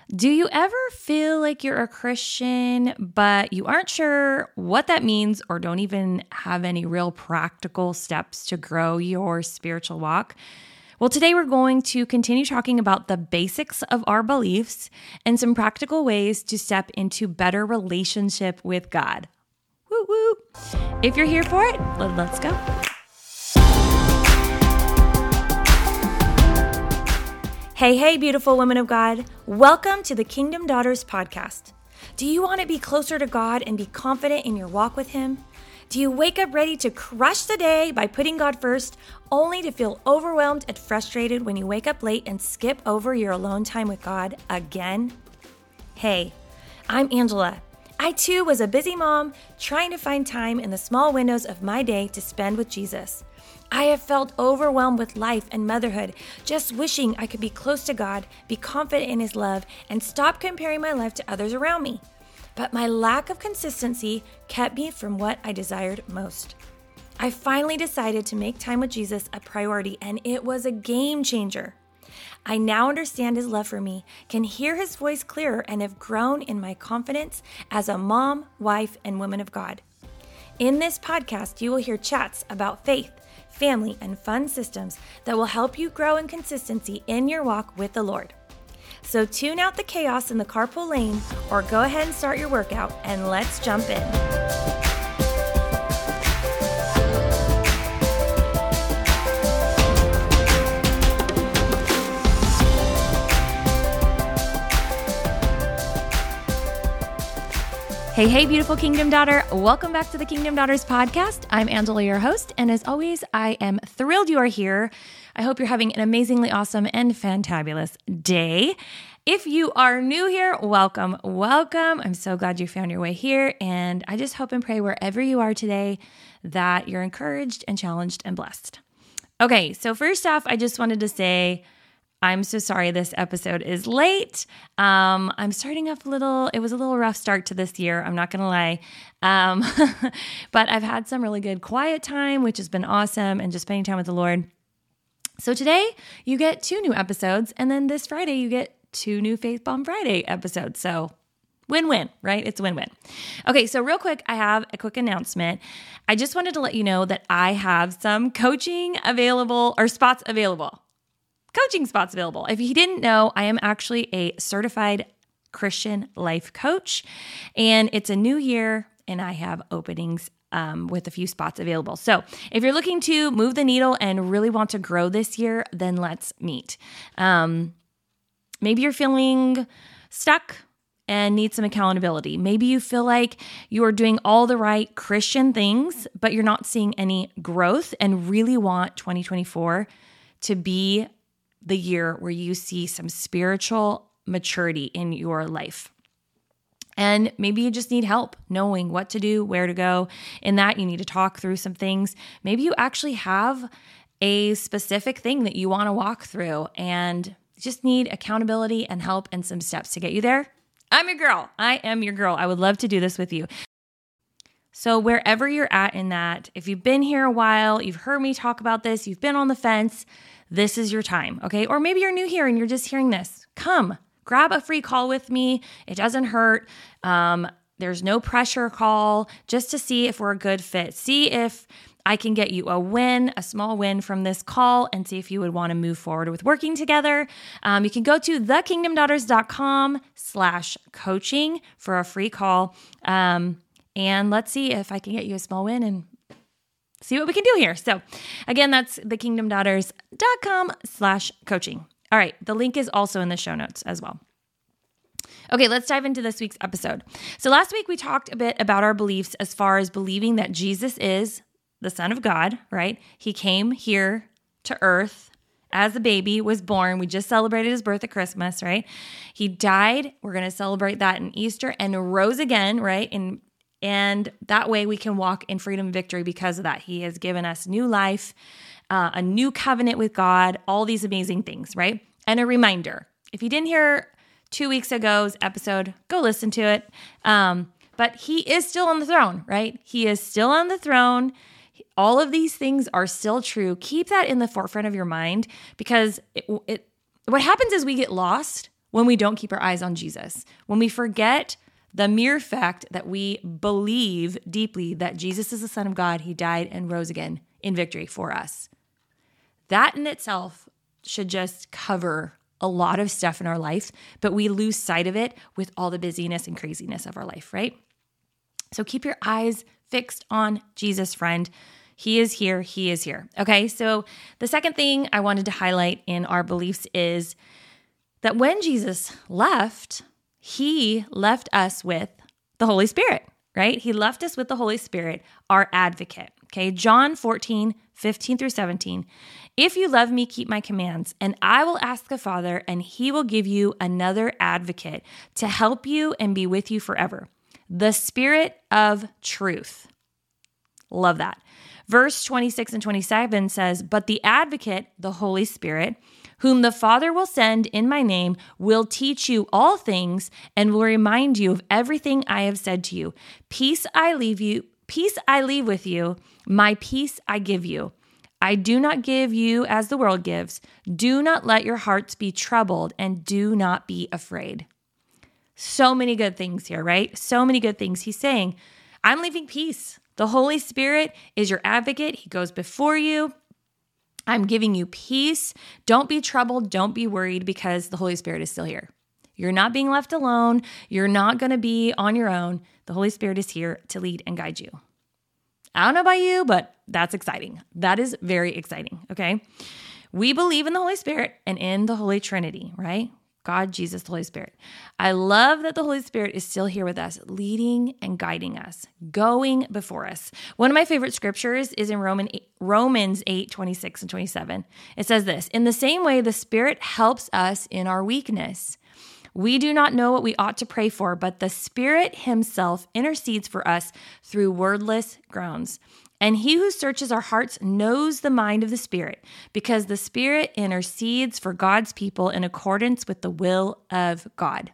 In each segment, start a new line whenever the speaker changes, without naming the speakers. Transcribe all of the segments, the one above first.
Do you ever feel like you're a Christian, but you aren't sure what that means or don't even have any real practical steps to grow your spiritual walk? Well, today we're going to continue talking about the basics of our beliefs and some practical ways to step into better relationship with God. Woo woo! If you're here for it, let's go. Hey, beautiful women of God. Welcome to the Kingdom Daughters podcast. Do you want to be closer to God and be confident in your walk with Him? Do you wake up ready to crush the day by putting God first, only to feel overwhelmed and frustrated when you wake up late and skip over your alone time with God again? Hey, I'm Angela. I too was a busy mom trying to find time in the small windows of my day to spend with Jesus. I have felt overwhelmed with life and motherhood, just wishing I could be close to God, be confident in His love, and stop comparing my life to others around me. But my lack of consistency kept me from what I desired most. I finally decided to make time with Jesus a priority, and it was a game changer. I now understand His love for me, can hear His voice clearer, and have grown in my confidence as a mom, wife, and woman of God. In this podcast, you will hear chats about faith, family, and fun systems that will help you grow in consistency in your walk with the Lord. So tune out the chaos in the carpool lane or go ahead and start your workout and let's jump in. Hey, beautiful Kingdom Daughter. Welcome back to the Kingdom Daughters podcast. I'm Angela, your host, and as always, I am thrilled you are here. I hope you're having an amazingly awesome and fantabulous day. If you are new here, welcome. I'm so glad you found your way here, and I just hope and pray wherever you are today that you're encouraged and challenged and blessed. Okay, so first off, I just wanted to say, I'm so sorry this episode is late. I'm starting off it was a little rough start to this year, I'm not going to lie. But I've had some really good quiet time, which has been awesome, and just spending time with the Lord. So today you get 2 new episodes, and then this Friday you get 2 new Faith Bomb Friday episodes. So win-win, right? It's a win-win. Okay, so real quick, I have a quick announcement. I just wanted to let you know that I have some coaching available or spots available. Coaching spots available. If you didn't know, I am actually a certified Christian life coach, and it's a new year, and I have openings with a few spots available. So if you're looking to move the needle and really want to grow this year, then let's meet. Maybe you're feeling stuck and need some accountability. Maybe you feel like you are doing all the right Christian things, but you're not seeing any growth and really want 2024 to be the year where you see some spiritual maturity in your life. And maybe you just need help knowing what to do, where to go. In that, you need to talk through some things. Maybe you actually have a specific thing that you want to walk through and just need accountability and help and some steps to get you there. I'm your girl. I am your girl. I would love to do this with you. So wherever you're at in that, if you've been here a while, you've heard me talk about this, you've been on the fence, this is your time, okay? Or maybe you're new here and you're just hearing this. Come, grab a free call with me. It doesn't hurt. There's no pressure call, just to see if we're a good fit. See if I can get you a small win from this call, and see if you would want to move forward with working together. You can go to thekingdomdaughters.com/coaching for a free call. And let's see if I can get you a small win and see what we can do here. So again, that's thekingdomdaughters.com/coaching. All right. The link is also in the show notes as well. Okay, let's dive into this week's episode. So last week we talked a bit about our beliefs as far as believing that Jesus is the Son of God, right? He came here to earth as a baby, was born. We just celebrated his birth at Christmas, right? He died. We're going to celebrate that in Easter, and rose again, right? And that way we can walk in freedom and victory because of that. He has given us new life, a new covenant with God, all these amazing things, right? And a reminder, if you didn't hear 2 weeks ago's episode, go listen to it. But he is still on the throne, right? He is still on the throne. All of these things are still true. Keep that in the forefront of your mind, because what happens is we get lost when we don't keep our eyes on Jesus, when we forget the mere fact that we believe deeply that Jesus is the Son of God, he died and rose again in victory for us. That in itself should just cover a lot of stuff in our life, but we lose sight of it with all the busyness and craziness of our life, right? So keep your eyes fixed on Jesus, friend. He is here. He is here. Okay, so the second thing I wanted to highlight in our beliefs is that when Jesus left, he left us with the Holy Spirit, right? He left us with the Holy Spirit, our advocate. Okay, John 14, 15 through 17. If you love me, keep my commands, and I will ask the Father, and he will give you another advocate to help you and be with you forever. The Spirit of truth. Love that. Verse 26 and 27 says, but the advocate, the Holy Spirit, whom the Father will send in my name, will teach you all things and will remind you of everything I have said to you. Peace I leave with you, my peace I give you. I do not give you as the world gives. Do not let your hearts be troubled and do not be afraid. So many good things here, right? So many good things. He's saying, I'm leaving peace. The Holy Spirit is your advocate. He goes before you. I'm giving you peace. Don't be troubled. Don't be worried because the Holy Spirit is still here. You're not being left alone. You're not going to be on your own. The Holy Spirit is here to lead and guide you. I don't know about you, but that's exciting. That is very exciting, okay? We believe in the Holy Spirit and in the Holy Trinity, right? God, Jesus, the Holy Spirit. I love that the Holy Spirit is still here with us, leading and guiding us, going before us. One of my favorite scriptures is in Romans 8, 26 and 27. It says this, in the same way, the Spirit helps us in our weakness. We do not know what we ought to pray for, but the Spirit himself intercedes for us through wordless groans. And he who searches our hearts knows the mind of the Spirit, because the Spirit intercedes for God's people in accordance with the will of God.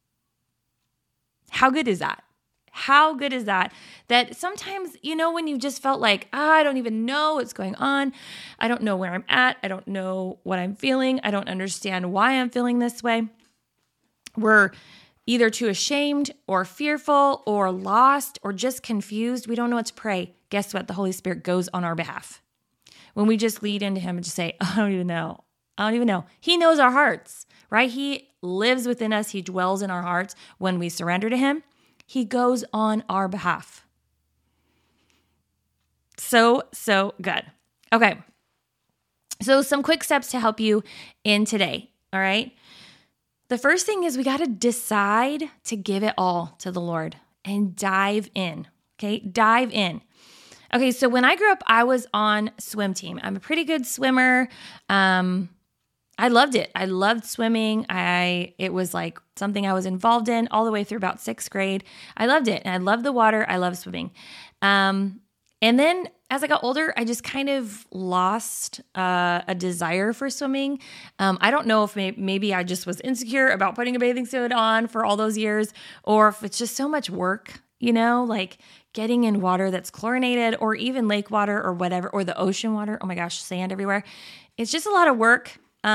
How good is that? How good is that? That sometimes, when you just felt like, I don't even know what's going on. I don't know where I'm at. I don't know what I'm feeling. I don't understand why I'm feeling this way. We're either too ashamed or fearful or lost or just confused. We don't know what to pray. Guess what? The Holy Spirit goes on our behalf. When we just lead into him and just say, I don't even know. He knows our hearts, right? He lives within us. He dwells in our hearts. When we surrender to him, he goes on our behalf. So good. Okay. So some quick steps to help you in today. All right. The first thing is we got to decide to give it all to the Lord and dive in. Okay. Dive in. Okay. So when I grew up, I was on swim team. I'm a pretty good swimmer. I loved it. I loved swimming. It was like something I was involved in all the way through about 6th grade. I loved it. And I loved the water. I loved swimming. And then as I got older, I just kind of lost a desire for swimming. I don't know if maybe I just was insecure about putting a bathing suit on for all those years, or if it's just so much work, like getting in water that's chlorinated or even lake water or whatever, or the ocean water. Oh my gosh, sand everywhere. It's just a lot of work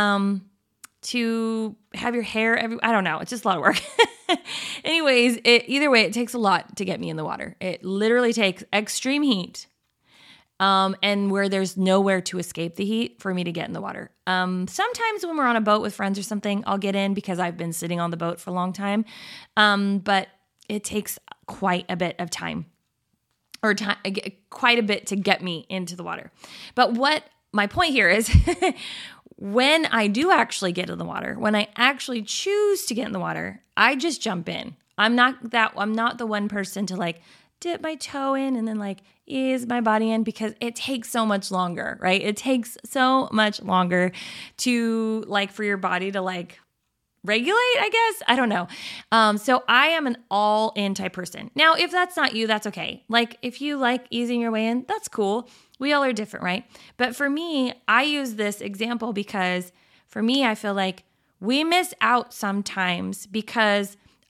to have your hair I don't know. It's just a lot of work. Anyways, either way, it takes a lot to get me in the water. It literally takes extreme heat, and where there's nowhere to escape the heat for me to get in the water. Sometimes when we're on a boat with friends or something, I'll get in because I've been sitting on the boat for a long time. But it takes quite a bit of time, or quite a bit to get me into the water. But what my point here is, when I do actually get in the water, when I actually choose to get in the water, I just jump in. I'm not the one person to like dip my toe in and then like ease my body in, because it takes so much longer, right? It takes so much longer to like for your body to like regulate, I guess. I don't know. So I am an all-in type person. Now, if that's not you, that's okay. Like if you like easing your way in, that's cool. We all are different, right? But for me, I use this example because for me, I feel like we miss out sometimes because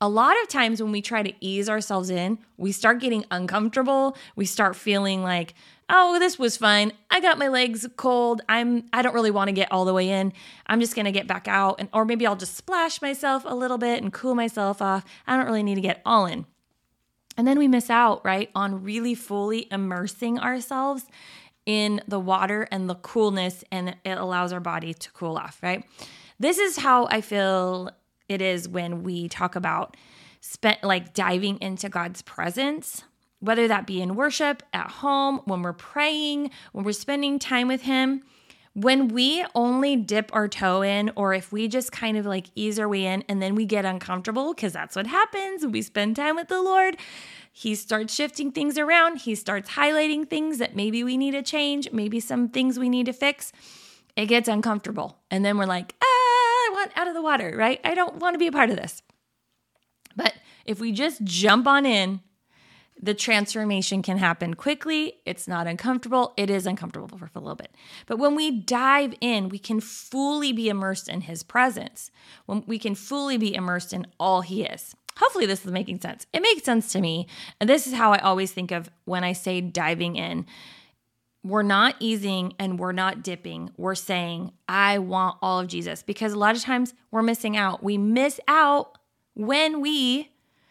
A lot of times when we try to ease ourselves in, we start getting uncomfortable. We start feeling like, oh, this was fine. I got my legs cold. I don't really want to get all the way in. I'm just going to get back out. Or maybe I'll just splash myself a little bit and cool myself off. I don't really need to get all in. And then we miss out, right, on really fully immersing ourselves in the water and the coolness, and it allows our body to cool off, right? This is how I feel it is when we talk about diving into God's presence, whether that be in worship, at home, when we're praying, when we're spending time with Him. When we only dip our toe in, or if we just kind of ease our way in and then we get uncomfortable, because that's what happens when we spend time with the Lord, He starts shifting things around. He starts highlighting things that maybe we need to change, maybe some things we need to fix. It gets uncomfortable. And then we're like, I want out of the water, right? I don't want to be a part of this. But if we just jump on in, the transformation can happen quickly. It's not uncomfortable. It is uncomfortable for a little bit. But when we dive in, we can fully be immersed in His presence. When we can fully be immersed in all He is. Hopefully this is making sense. It makes sense to me. And this is how I always think of when I say diving in. We're not easing and we're not dipping. We're saying, I want all of Jesus. Because a lot of times we're missing out. We miss out when we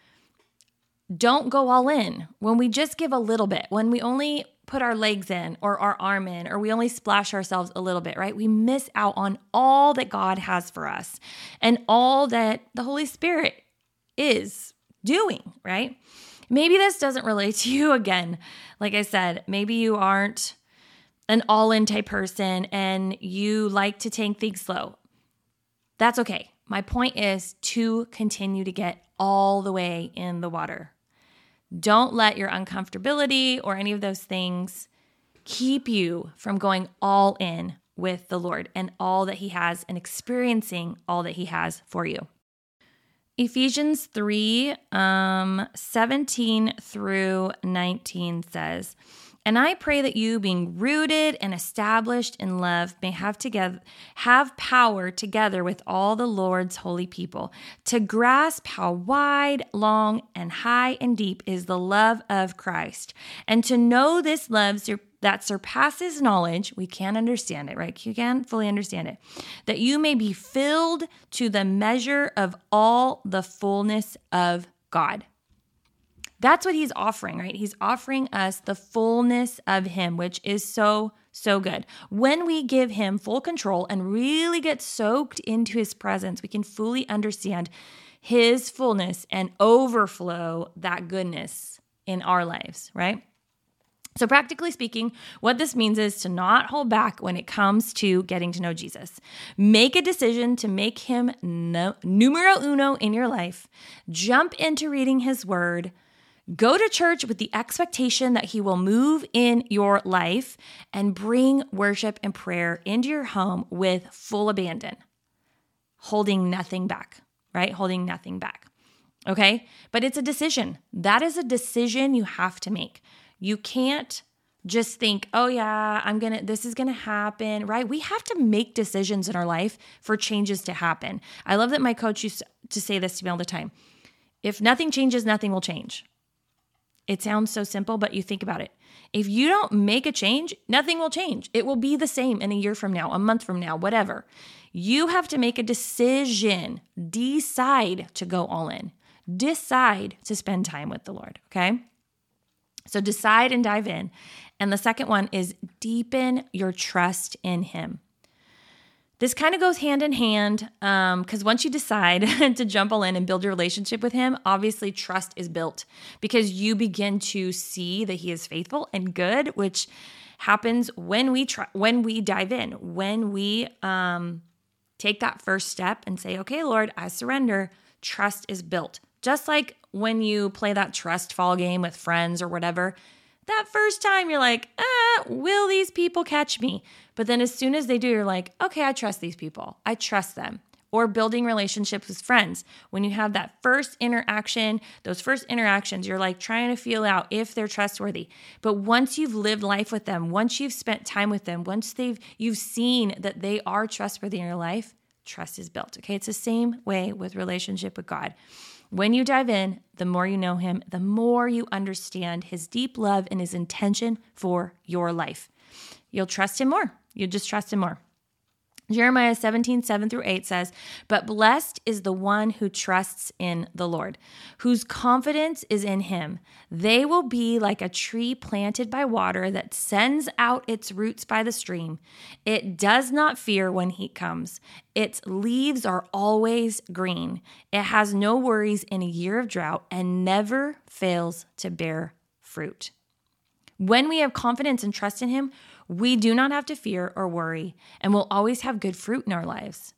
don't go all in, when we just give a little bit, when we only put our legs in or our arm in, or we only splash ourselves a little bit, right? We miss out on all that God has for us and all that the Holy Spirit is doing, right? Maybe this doesn't relate to you again. Like I said, maybe you aren't an all-in type person and you like to take things slow. That's okay. My point is to continue to get all the way in the water. Don't let your uncomfortability or any of those things keep you from going all in with the Lord and all that He has and experiencing all that He has for you. Ephesians 3, 17 through 19 says, "And I pray that you, being rooted and established in love, may have power together with all the Lord's holy people to grasp how wide, long, and high and deep is the love of Christ, and to know this love that surpasses knowledge." We can't understand it, right? You can't fully understand it. "That you may be filled to the measure of all the fullness of God." That's what He's offering, right? He's offering us the fullness of Him, which is so, so good. When we give Him full control and really get soaked into His presence, we can fully understand His fullness and overflow that goodness in our lives, right? So practically speaking, what this means is to not hold back when it comes to getting to know Jesus. Make a decision to make Him numero uno in your life. Jump into reading His Word. Go to church with the expectation that He will move in your life and bring worship and prayer into your home with full abandon, holding nothing back, right? Holding nothing back, okay? But it's a decision. That is a decision you have to make. You can't just think, oh yeah, this is gonna happen, right? We have to make decisions in our life for changes to happen. I love that my coach used to say this to me all the time. If nothing changes, nothing will change. It sounds so simple, but you think about it. If you don't make a change, nothing will change. It will be the same in a year from now, a month from now, whatever. You have to make a decision. Decide to go all in. Decide to spend time with the Lord, okay? So decide and dive in. And the second one is deepen your trust in Him. This kind of goes hand in hand because once you decide to jump all in and build your relationship with Him, obviously trust is built because you begin to see that He is faithful and good, which happens when we dive in, when we take that first step and say, okay, Lord, I surrender. Trust is built. Just like when you play that trust fall game with friends or whatever, that first time you're like, will these people catch me? But then as soon as they do, you're like, okay, I trust these people. I trust them. Or building relationships with friends. When you have that first interaction, those first interactions, you're like trying to feel out if they're trustworthy. But once you've lived life with them, once you've spent time with them, once you've seen that they are trustworthy in your life, trust is built. Okay, it's the same way with relationship with God. When you dive in, the more you know him, the more you understand his deep love and his intention for your life. You'll trust him more. You'll just trust him more. Jeremiah 17:7-8 says, "But blessed is the one who trusts in the Lord, whose confidence is in him. They will be like a tree planted by water that sends out its roots by the stream. It does not fear when heat comes. Its leaves are always green. It has no worries in a year of drought and never fails to bear fruit." When we have confidence and trust in him, we do not have to fear or worry, and we'll always have good fruit in our lives.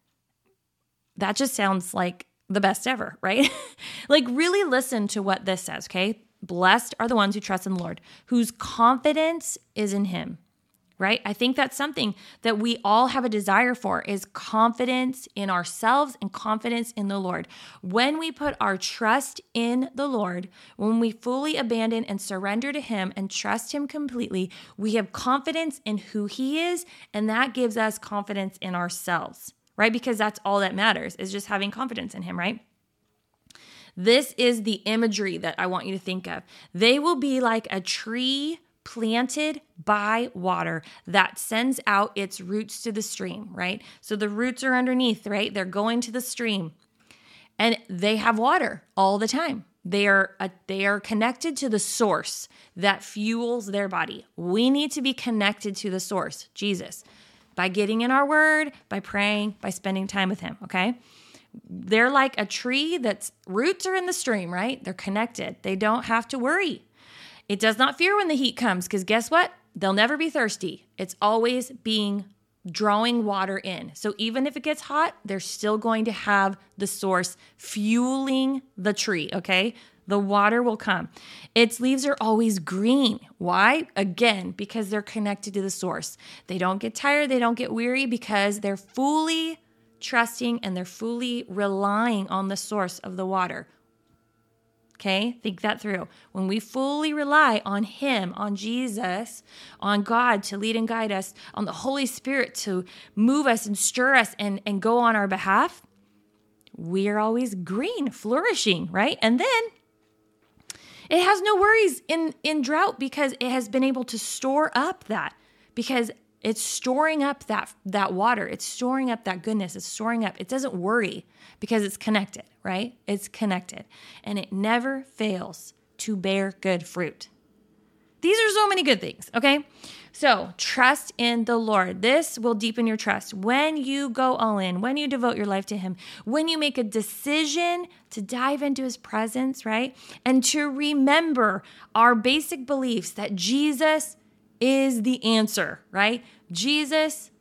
That just sounds like the best ever, right? Like, really listen to what this says, okay? Blessed are the ones who trust in the Lord, whose confidence is in him, right? I think that's something that we all have a desire for, is confidence in ourselves and confidence in the Lord. When we put our trust in the Lord, when we fully abandon and surrender to him and trust him completely, we have confidence in who he is, and that gives us confidence in ourselves, right? Because that's all that matters, is just having confidence in him, right? This is the imagery that I want you to think of. They will be like a tree planted by water that sends out its roots to the stream, right? So the roots are underneath, right? They're going to the stream, and they have water all the time. They are connected to the source that fuels their body. We need to be connected to the source, Jesus, by getting in our word, by praying, by spending time with him, okay? They're like a tree that's roots are in the stream, right? They're connected. They don't have to worry. It does not fear when the heat comes, because guess what? They'll never be thirsty. It's always drawing water in. So even if it gets hot, they're still going to have the source fueling the tree, okay? The water will come. Its leaves are always green. Why? Again, because they're connected to the source. They don't get tired. They don't get weary, because they're fully trusting and they're fully relying on the source of the water. Okay, think that through. When we fully rely on him, on Jesus, on God to lead and guide us, on the Holy Spirit to move us and stir us and go on our behalf, we are always green, flourishing, right? And then it has no worries in drought, because it has been able to store up that, because it's storing up that water. It's storing up that goodness. It's storing up. It doesn't worry because it's connected, right? It's connected. And it never fails to bear good fruit. These are so many good things, okay? So trust in the Lord. This will deepen your trust. When you go all in, when you devote your life to him, when you make a decision to dive into his presence, right? And to remember our basic beliefs that Jesus is the answer, right? Jesus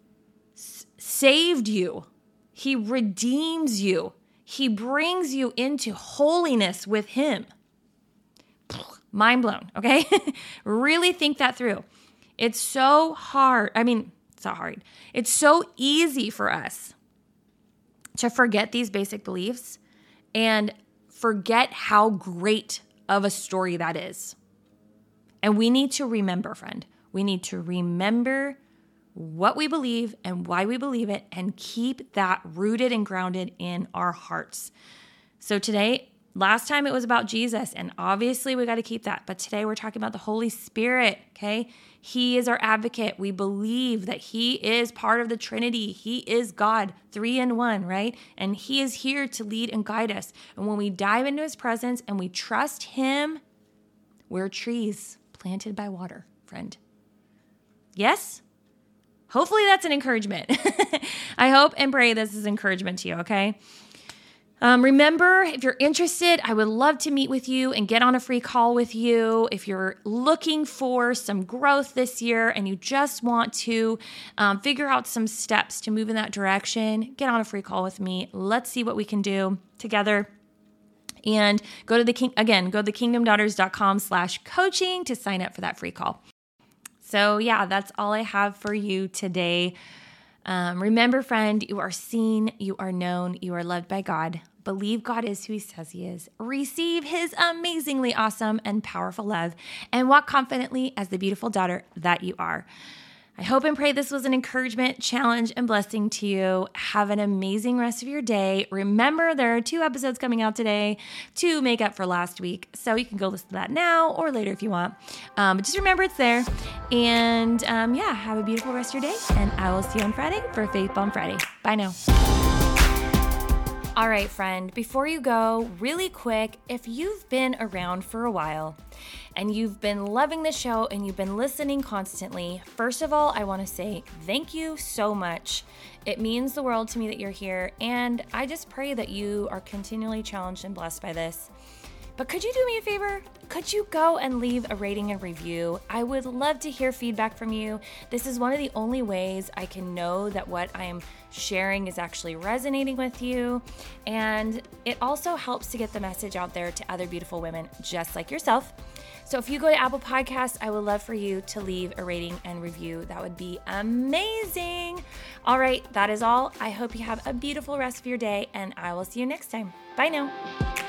saved you. He redeems you. He brings you into holiness with him. Mind blown, okay? Really think that through. It's so hard. It's not hard. It's so easy for us to forget these basic beliefs and forget how great of a story that is. And we need to remember, friend. We need to remember what we believe and why we believe it, and keep that rooted and grounded in our hearts. So today, last time it was about Jesus, and obviously we got to keep that. But today we're talking about the Holy Spirit, okay? He is our advocate. We believe that he is part of the Trinity. He is God, 3 in 1, right? And he is here to lead and guide us. And when we dive into his presence and we trust him, we're trees planted by water, friend. Yes? Hopefully that's an encouragement. I hope and pray this is encouragement to you, okay? Remember, if you're interested, I would love to meet with you and get on a free call with you. If you're looking for some growth this year and you just want to figure out some steps to move in that direction, get on a free call with me. Let's see what we can do together. And go to thekingdomdaughters.com/coaching to sign up for that free call. So yeah, that's all I have for you today. Remember, friend, you are seen, you are known, you are loved by God. Believe God is who he says he is. Receive his amazingly awesome and powerful love, and walk confidently as the beautiful daughter that you are. I hope and pray this was an encouragement, challenge, and blessing to you. Have an amazing rest of your day. Remember, there are 2 episodes coming out today to make up for last week. So you can go listen to that now or later if you want. But just remember it's there. And have a beautiful rest of your day. And I will see you on Friday for Faith Bomb Friday. Bye now. All right, friend, before you go, really quick, if you've been around for a while and you've been loving the show and you've been listening constantly, first of all, I want to say thank you so much. It means the world to me that you're here, and I just pray that you are continually challenged and blessed by this. But could you do me a favor? Could you go and leave a rating and review? I would love to hear feedback from you. This is one of the only ways I can know that what I am sharing is actually resonating with you. And it also helps to get the message out there to other beautiful women just like yourself. So if you go to Apple Podcasts, I would love for you to leave a rating and review. That would be amazing. All right, that is all. I hope you have a beautiful rest of your day, and I will see you next time. Bye now.